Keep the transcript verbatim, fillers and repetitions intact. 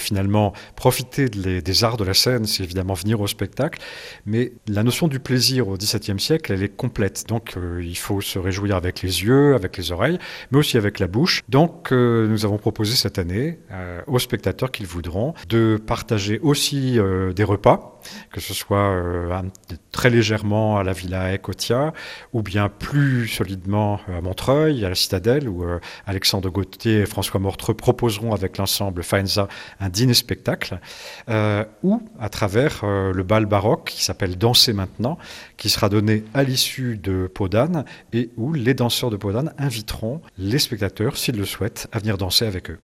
finalement, profiter de les- des arts de la scène, c'est évidemment venir au spectacle, mais la notion du plaisir au XVIIe siècle, elle est complète. Donc euh, il faut se réjouir avec les yeux, avec les oreilles, mais aussi avec la bouche. Donc euh, nous avons proposé cette année euh, aux spectateurs qui le voudront de partager aussi euh, des repas, que ce soit euh, un- très légèrement à la Villa Ecotia, ou bien plus solidement à Montreuil, à la Citadelle, où euh, Alexandre Gauthier et François Mortreux proposeront avec l'ensemble Faenza un dîner-spectacle, euh, ou à travers euh, le bal baroque qui s'appelle Danser maintenant, qui sera donné à l'issue de Peau d'âne, et où les danseurs de Peau d'âne inviteront les spectateurs, s'ils le souhaitent, à venir danser avec eux.